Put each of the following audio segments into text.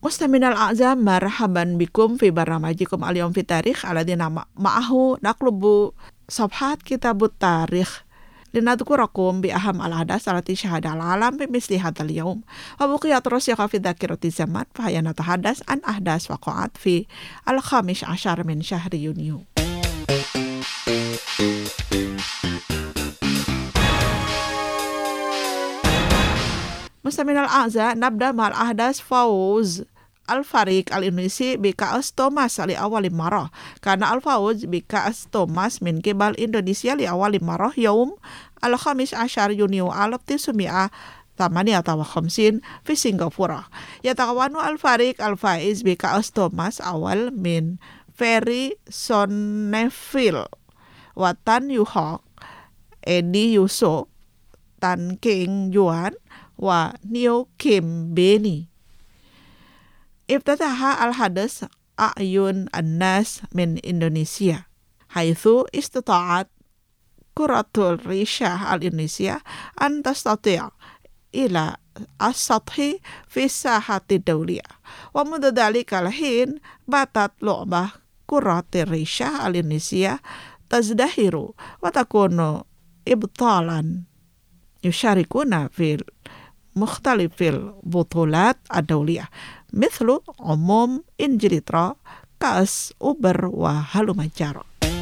Mustaminal a'zam, marhaban bikum fi barnamajikum al-yawm fi tarikh alladhina ma'ahu naqlubu sabhat kitabut tarikh linadhkurakum bi aham al-hadas allati syahada al-alam bi misli hadzal yawm wa buqiyat rasikha fi dzakirati zaman fa hayya natahadas an ahdas waqa'at fi al-khamis ashar min syahri Yunyu. Mustaminal a'za nabda mal ahdas fawz Al-Fariq Al-Indonesia bi Ka'as Thomas li awal marah karena Al-Fawz bi Ka'as Thomas min kibal Indonesia li awal marah yaum al-khamis ashar Yunyu al-958 fi Singapura. Yatakawanu Al-Fariq Al-Faiz bi Ka'as Thomas awal min Ferry Sonneville Watan Yuhok Edi Yuso Tan King Yuan wa Neo Kim Beni. Iftataha al-hadas a'yun an-nas min Indonesia haitsu istata'at kuratul rishah al-Indonesia an tastati' ila as-sathi fi sahati dawliyah wa mundu dhalika al-hin batat lu'bah kuratul rishah al-Indonesia tazdahiru wa takunu ibtalan yusharikuna fil mukhtalifil butulat ad-dawliyah mithlu umum injilitra kas uber wa halumajaro.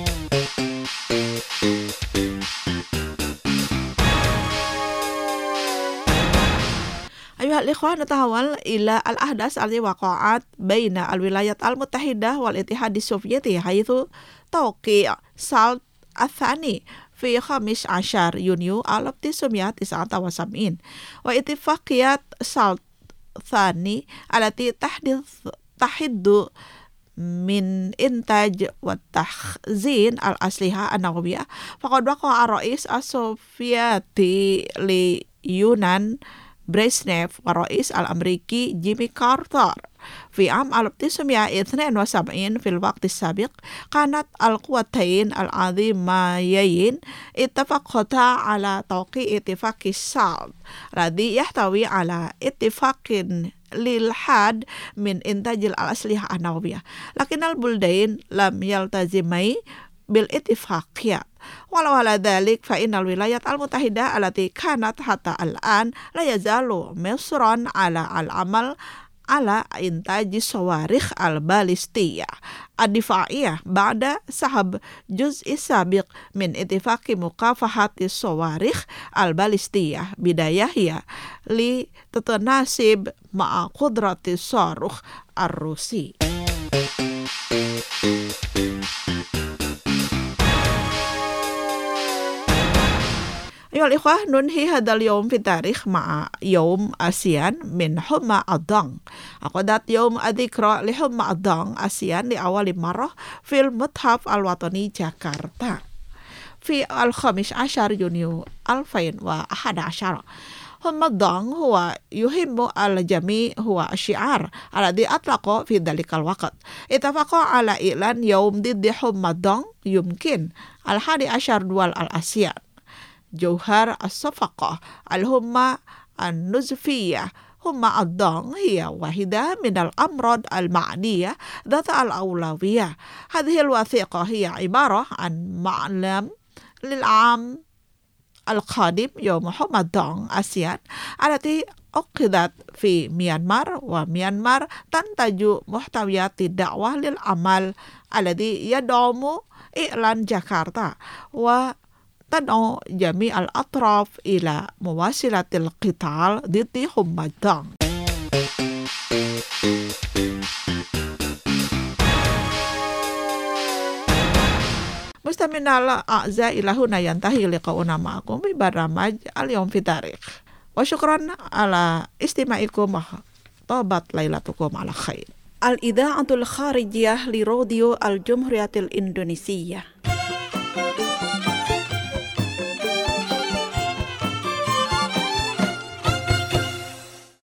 Ayuhal ikhwan natahawal ila al-ahdas allati waqa'at baina al-wilayat al-muttahidah wal ittihad as-sovyeti haitsu tawqi' salt athani fi 15 Yunyu al-1979 wa ittifaqiyat salt thani alati tahiddu min intaj wa tahzin al-asliha an-nawawiyah faqad waqa'a ar-rais as-sovyeti li Yunan Brezhnev wa rais al-Amriki Jimmy Carter fi am 1972 fil waqti sabiq kanat al-quwwatain al-'azimayain ittafaqata ala tawqi' ittifaqi SALT alladhi yahtawi ala ittifaqin lil had min intajil al-aslihah an-nawawiyah lakin al-buldain lam yaltazimai bil ittifaqiyat walau ala dhalik fa innal wilayat al-mutahidah allati kanat hatta al-an la yazalu misran ala al-amal ala intaji sawarikh al-balistiyah ad-difa'iyah ba'da sahab juz'i sabiq min ittifaqi mukafahati sawarikh al-balistiyah bidayahiyah li tatanasib ma'a qudrati sarukh ar-Rusi. Ayol ikhwah nunhi hadal yawm fi tarikh ma'a yawm ASEAN min humma adang. Aqadat yawm adhikra li humma adang ASEAN li awali marah fil muthaf al-watani Jakarta fi al-15 Yunyu 2011. Humma adang huwa yuhimmu al-jami' huwa syiar alladhi atlaqa fi dhalikal waqt. Ittafaqa ala i'lan yawm diddi humma adang yumkin al-11 dual al-ASEAN. Jauhar as-safaqah al-humma an-nuzfiyah humma ad-dang hiya wahidah min al-amrad al-ma'niyah dhat al-awlawiyah. Hadhihi al-wathiqah hiya ibarah an ma'lam lil-'am al-qadim yawm humma ad-dang ASEAN allati uqidat fi Myanmar wa Myanmar tantaju muhtawiyati da'wah lil-amal alladhi yad'umu i'lan Jakarta wa tad'u jami' al-atraf ila muwasilatil qital diddi humma ad-dang. Mustaminal a'za ilahuna yantahi liqa'una ma'akum bi barnamaj al-yawm fi tarikh. Wa syukran ala istima'ikum wa tabat lailatukum ala khair. Al-idha'atul kharijiyah li radio al-Jumhuriyatil Indonesia.